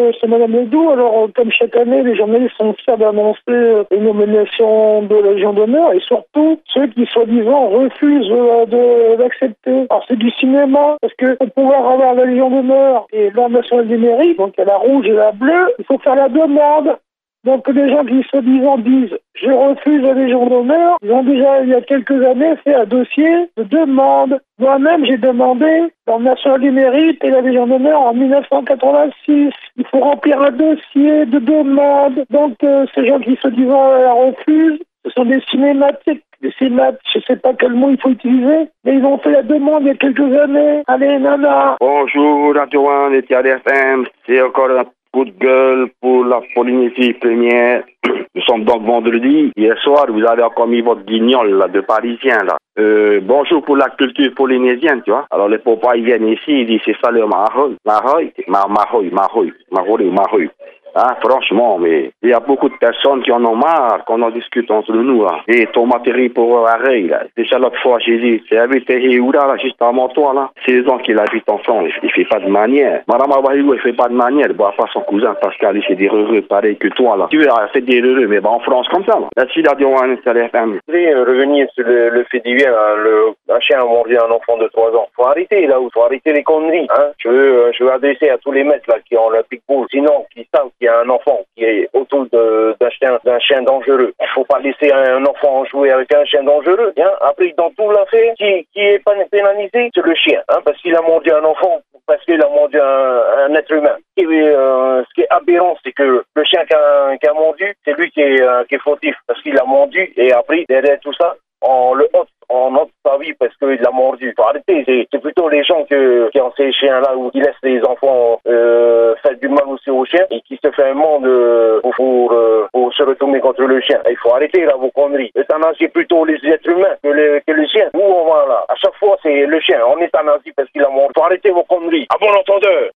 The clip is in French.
c'est Madame Ledoux. Alors, comme chaque année, les journalistes sont fiers d'annoncer les nominations de la Légion d'honneur et surtout ceux qui, soi-disant, refusent d'accepter. Alors, c'est du cinéma, parce que pour pouvoir avoir la Légion d'honneur et l'Ordre national des mérites, donc il y a la rouge et la bleue, il faut faire la demande. Donc les gens qui soi-disant disent « je refuse la Légion d'honneur », ils ont déjà, il y a quelques années, fait un dossier de demande. Moi-même, j'ai demandé l'Ordre national des mérites et la Légion d'honneur en 1986. Il faut remplir un dossier de demande. Donc ces gens qui soi-disant la refusent, ce sont des cinématiques. Des cinémates, je sais pas quel mot il faut utiliser, mais ils ont fait la demande il y a quelques années. Allez, nana. Bonjour, Radio 1 et TRFM. C'est encore un coup de gueule pour la Polynésie première. Nous sommes donc vendredi. Hier soir, vous avez encore mis votre guignol là, de Parisien là. Bonjour pour la culture polynésienne, tu vois. Alors les papas ils viennent ici, ils disent c'est ça le mahoy. Ah, franchement, mais il y a beaucoup de personnes qui en ont marre qu'on en discute entre nous, là. Et ton matériel pour arrêt, là. Déjà l'autre fois, j'ai dit, c'est avec Héoura, là, juste avant toi, là. C'est les gens qui l'habitent ensemble, il fait pas de manière. Madame Awahilou, elle fait pas de manière, elle boit pas son cousin Pascal, il fait des heureux pareil que toi, là. Tu veux, elle fait des heureux, mais en France, comme ça, là. Là-dessus, la Diwan, ça les femmes. Je voulais revenir sur le fait divers, là, un chien a mordu un enfant de 3 ans. Faut arrêter, là, faut arrêter les conneries, hein. Je veux adresser à tous les maîtres, là, qui ont le pitbull, sinon, qui savent qu'il y a un enfant qui est autour d'un chien dangereux. Il faut pas laisser un enfant jouer avec un chien dangereux. Hein. Après, dans tout l'affaire, qui est pénalisé, c'est le chien. Hein, parce qu'il a mordu un enfant, parce qu'il a mordu un être humain. Ce qui est aberrant, c'est que le chien qui a mordu, c'est lui qui est fautif. Parce qu'il a mordu et après, derrière tout ça, on ôte sa vie parce qu'il l'a mordu. Faut arrêter. C'est plutôt les gens qui ont ces chiens-là ou qui laissent les enfants faire du mal aussi aux chiens et qui se fait un monde pour se retourner contre le chien. Il faut arrêter là vos conneries. Euthanasier plutôt les êtres humains que les chiens. Où on va là? À chaque fois, c'est le chien. On euthanasie parce qu'il a mordu. Faut arrêter vos conneries. À bon entendeur.